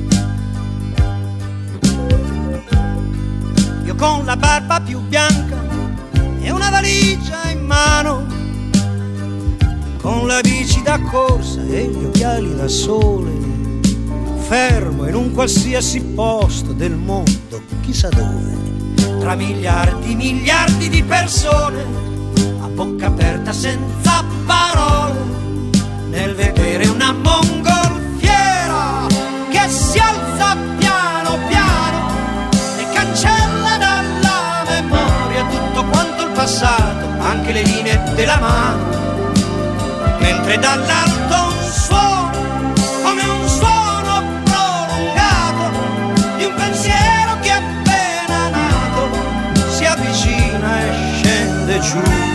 io con la barba più bianca e una valigia in mano, con la bici da corsa e gli occhiali da sole, fermo in un qualsiasi posto del mondo, chissà dove, tra miliardi, miliardi di persone, a bocca aperta senza parole, nel vedere una mongolfiera che si alza piano piano e cancella dalla memoria tutto quanto il passato, anche le linee della mano, mentre dall'alto un suono, come un suono prolungato di un pensiero che appena nato si avvicina e scende giù.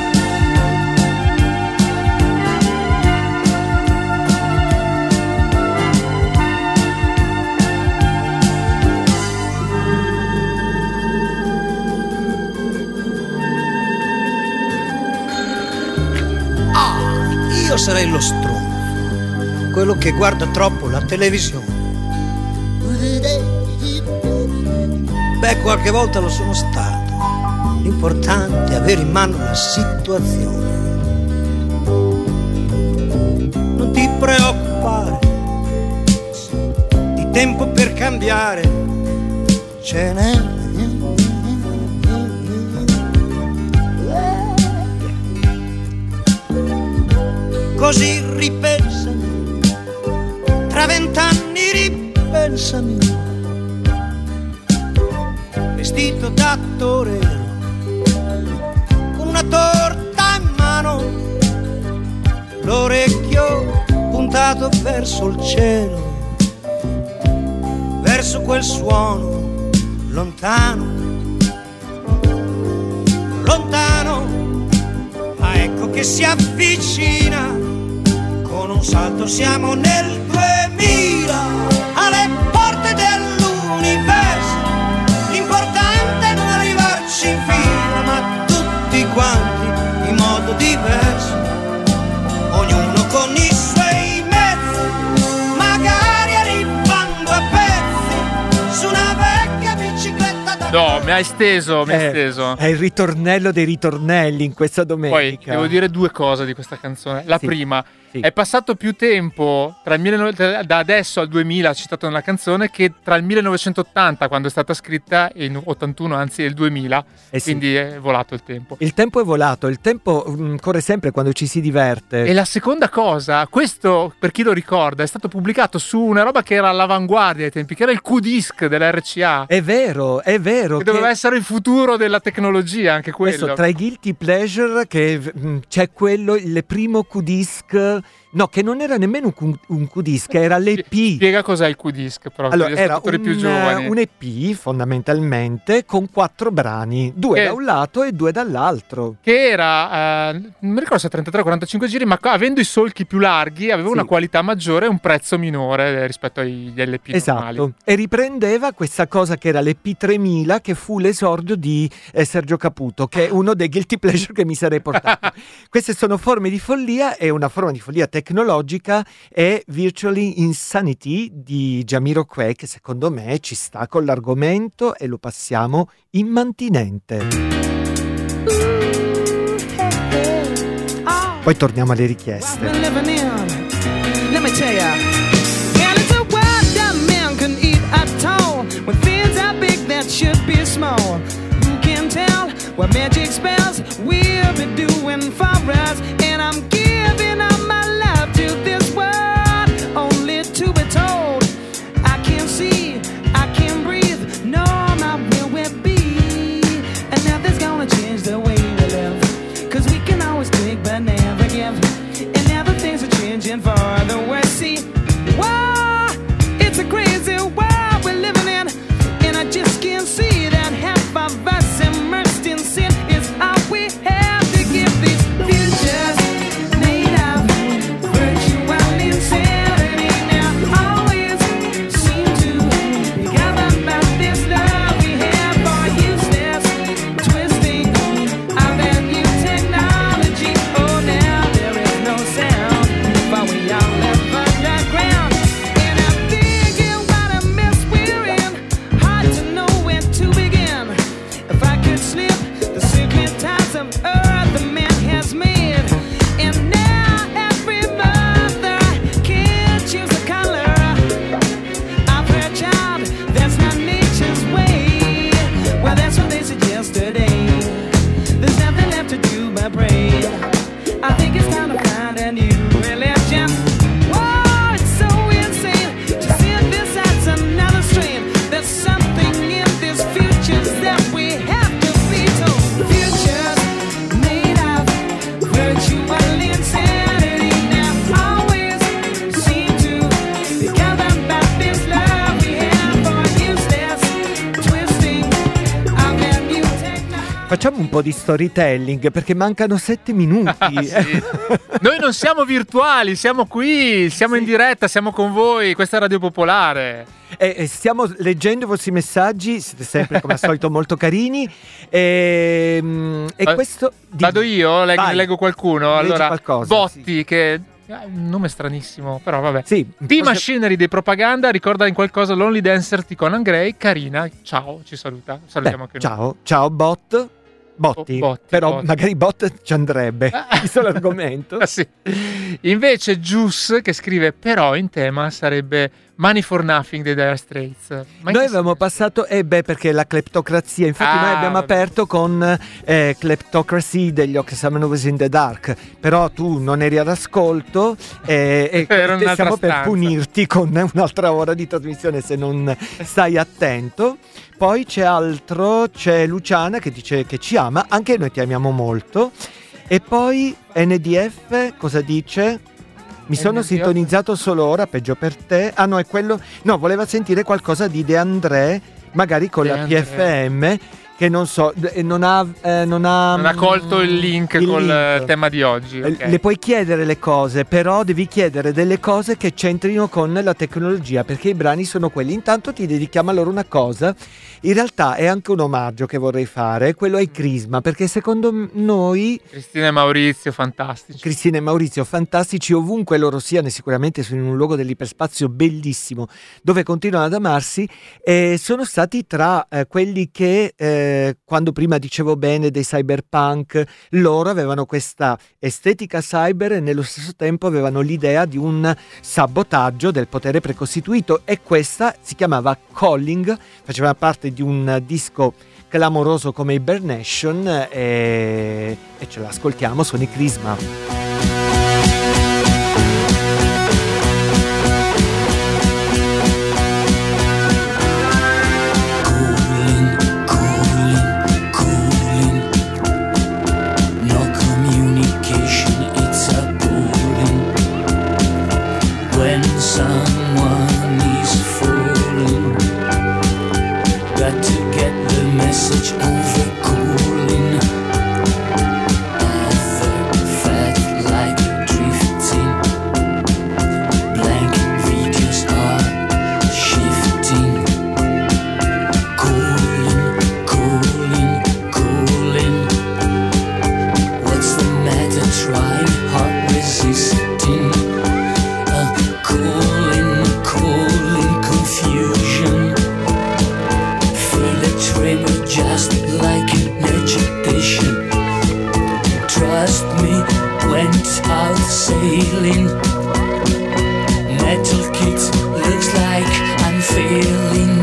Io sarei lo stronzo, quello che guarda troppo la televisione. Beh, qualche volta lo sono stato. L'importante è avere in mano la situazione. Non ti preoccupare, di tempo per cambiare ce n'è. Così ripensami, tra vent'anni ripensami, vestito da torero, con una torta in mano, guardato verso il cielo, verso quel suono lontano, lontano, ma ecco che si avvicina, con un salto siamo nel duemila, alle porte dell'universo, l'importante è non arrivarci in fila, ma tutti quanti in modo diverso, ognuno con i suoi mezzi, magari arrivando a pezzi, su una vecchia bicicletta da... No, mi hai steso, mi hai Eh, steso. È il ritornello dei ritornelli in questa Poi domenica. devo dire due cose di questa canzone. La Sì, prima, sì. è passato più tempo tra il millenovecento da adesso al duemila, citato nella canzone, che tra il millenovecentottanta, quando è stata scritta, e il ottantuno, anzi, e il duemila. Eh sì. Quindi è volato il tempo. Il tempo è volato, il tempo mm, corre sempre quando ci si diverte. E la seconda cosa, questo per chi lo ricorda, è stato pubblicato su una roba che era all'avanguardia ai tempi, che era il Q-Disc dell'R C A. È vero, è vero. Che doveva essere il futuro della tecnologia, anche quello. Questo, tra i guilty pleasure, che mm, c'è quello, il primo Q-Disc, no, che non era nemmeno un, Q- un Q-Disc, era l'E P. Spiega cos'è il Q-Disc, però, Allora, per gli era ascoltatori un, più giovani. un E P fondamentalmente con quattro brani, due Che- da un lato e due dall'altro. Che era, eh, non mi ricordo se trentatré o quarantacinque giri, ma avendo i solchi più larghi aveva Sì. una qualità maggiore e un prezzo minore rispetto agli L P normali. Esatto, e riprendeva questa cosa che era l'E P tremila, che fu l'esordio di eh, Sergio Caputo, che è uno dei guilty pleasure che mi sarei portato. Queste sono forme di follia, e una forma di follia tecnologica è Virtually Insanity di Jamiroquai, che secondo me ci sta con l'argomento e lo passiamo immantinente. Poi torniamo alle richieste. We're living in. Let me tell ya. And it's a world that man can eat at all. When things are big that should be small. Who can tell what magic spells we'll be doing for us? And I'm giving up my love to this world, only to be told I can't see, I can't breathe, no, not where we'll be. And nothing's gonna change the way we live, 'cause we can always take but never give. And now the things are changing for the worse. See, whoa, it's a crazy world we're living in, and I just can't see that half of us immersed in sin is all we have to give. These futures made of virtual insanity now always seem to be governed by this love we have for useless twisting of that new technology. Oh, now there is no sound, but we all live underground. And I'm thinking what a mess we're in, hard to know where to begin. If I could slip the secret ties of earth the man has made, and now every mother can choose a color of her child. That's not nature's way. Well, that's what they said yesterday. There's nothing left to do but pray. I think it's time to find a new religion. Whoa, it's so insane to see this as another strain. There's something in this future that we have to be told. Futures made of virtual insanity now always seem to be governed by this love we have for useless twisting of their new technology. Facciamo un po' di storytelling perché mancano sette minuti. Ah, sì. Noi non siamo virtuali, siamo qui, siamo in diretta, siamo con voi, questa è Radio Popolare. E, e stiamo leggendo i vostri messaggi, siete sempre come al solito molto carini. E, mm, e Va- questo. di- Vado io, leg- Vai, leggo qualcuno. leggi Allora, qualcosa, Botti, sì. che è un nome stranissimo, però vabbè. Sì, P-Machinery dei Propaganda ricorda in qualcosa Lonely Dancer di Conan Gray. Carina, ciao, ci saluta. Salutiamo Beh, anche noi. ciao, ciao Bot. Botti, Oh, Botti, però Botti. magari Bot ci andrebbe, visto l'argomento. Ah, sì. Invece Juice che scrive però in tema sarebbe Money for Nothing dei Dire Straits. Ma in Noi che avevamo senso? passato, e eh beh, perché la cleptocrazia, infatti Ah, noi abbiamo vabbè. aperto con eh, Kleptocracy degli Oxymonovs in the Dark, però tu non eri ad ascolto eh, e Era te un'altra stiamo per stanza. punirti con un'altra ora di trasmissione se non stai attento. Poi c'è altro, c'è Luciana che dice che ci ama, anche noi ti amiamo molto. E poi N D F cosa dice? Mi sono sintonizzato solo ora, peggio per te. Ah no, è quello... No, voleva sentire qualcosa di De André, magari con De la André. P F M, che non so, eh, non ha... Eh, non ha, Non ha colto il link il col link. tema di oggi. Eh, ok. Le puoi chiedere le cose, però devi chiedere delle cose che c'entrino con la tecnologia, perché i brani sono quelli. Intanto ti dedichiamo allora una cosa. In realtà è anche un omaggio che vorrei fare, quello ai Crisma, perché secondo m- noi Cristina e Maurizio, fantastici. Cristina e Maurizio fantastici ovunque loro siano, e sicuramente sono in un luogo dell'iperspazio bellissimo dove continuano ad amarsi, e sono stati tra eh, quelli che eh, quando prima dicevo bene dei cyberpunk, loro avevano questa estetica cyber e nello stesso tempo avevano l'idea di un sabotaggio del potere precostituito, e questa si chiamava Calling, faceva parte di un disco clamoroso come Hibernation, e, e ce l'ascoltiamo, sono i Crisma. Message over cooling, other fat like drifting, blank videos are shifting, cooling, cooling, cooling. What's the matter? Trying hard resisting, a cooling, cooling confusion. Feel a tremor just like an agitation. Trust me, went out sailing. Metal kit looks like I'm failing.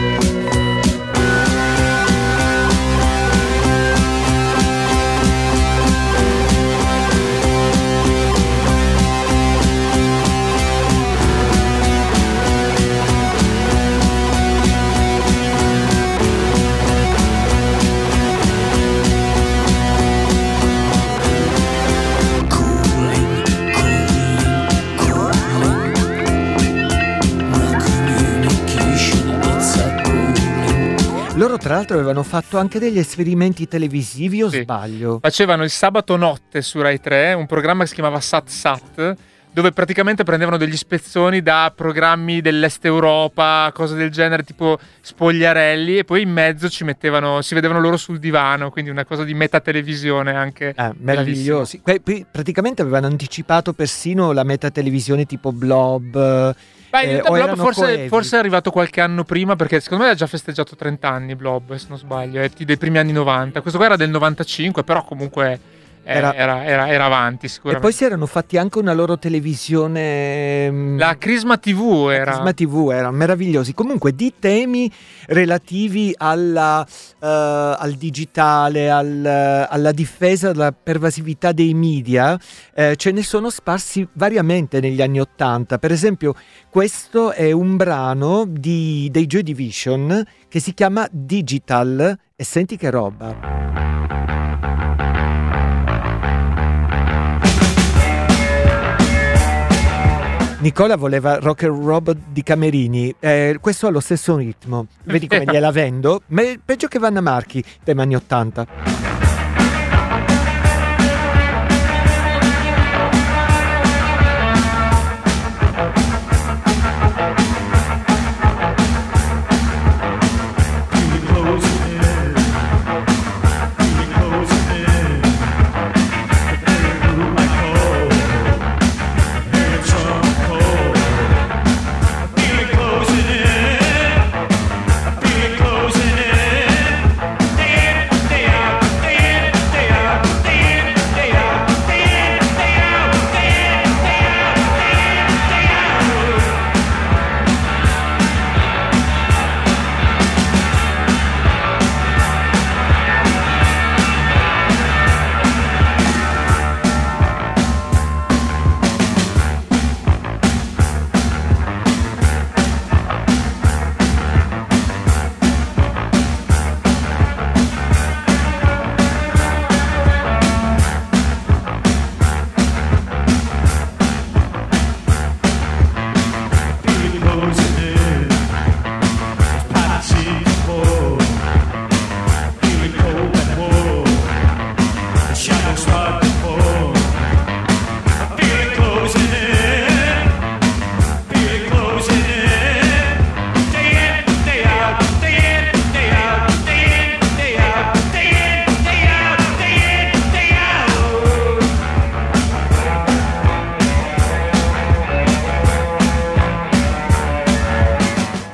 Loro tra l'altro avevano fatto anche degli esperimenti televisivi, o Sì. sbaglio? Facevano il sabato notte su Rai tre un programma che si chiamava Sat Sat, dove praticamente prendevano degli spezzoni da programmi dell'Est Europa, cose del genere, tipo Spogliarelli, e poi in mezzo ci mettevano, si vedevano loro sul divano, quindi una cosa di metatelevisione anche. Eh, meravigliosi. Que- poi praticamente avevano anticipato persino la metatelevisione tipo Blob. Beh, in eh, realtà o Blob erano forse, coevi. forse è arrivato qualche anno prima, perché secondo me ha già festeggiato trenta anni Blob, se non sbaglio, è dei primi anni novanta. Questo qua era del novantacinque, però comunque eh, Era- era, era, era avanti E sicuramente. poi si erano fatti anche una loro televisione. mm, La Crisma tivù era... Crisma tivù, erano meravigliosi. Comunque di temi relativi alla, eh, al digitale, al- alla difesa della pervasività dei media, eh, ce ne sono sparsi variamente negli anni Ottanta. Per esempio questo è un brano di, dei Joy Division che si chiama Digital, e senti che roba. Nicola voleva Rock and Robot di Camerini, eh, questo ha lo stesso ritmo. Vedi come gliela vendo? Ma è peggio che Vanna Marchi, tema anni ottanta. Closing in, day in, day out.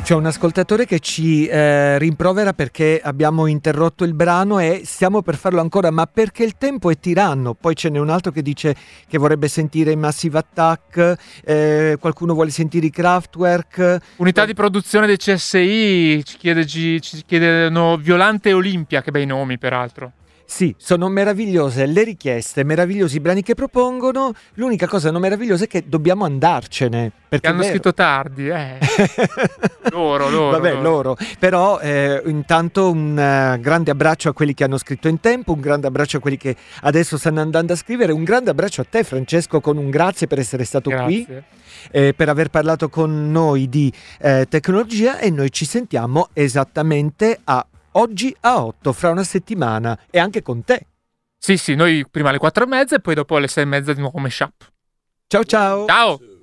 C'è un ascoltatore che ci eh, rimprovera perché abbiamo interrotto il brano e stiamo per farlo ancora, ma perché il tempo è tiranno. Poi ce n'è un altro che dice che vorrebbe sentire i Massive Attack, eh, qualcuno vuole sentire i Kraftwerk. Unità di produzione dei C S I ci, chiede, ci, ci chiedono Violante e Olimpia, che bei nomi peraltro. Sì, sono meravigliose le richieste, meravigliosi i brani che propongono. L'unica cosa non meravigliosa è che dobbiamo andarcene. Che hanno scritto tardi, eh. loro, loro. Vabbè, loro. loro. Però eh, intanto un uh, grande abbraccio a quelli che hanno scritto in tempo, un grande abbraccio a quelli che adesso stanno andando a scrivere, un grande abbraccio a te, Francesco, con un grazie per essere stato Grazie. qui, eh, per aver parlato con noi di eh, tecnologia, e noi ci sentiamo esattamente a oggi a otto, fra una settimana, e anche con te. Sì, sì, noi prima alle quattro e mezza e poi dopo alle sei e mezza di nuovo Mashup. Ciao ciao! Ciao!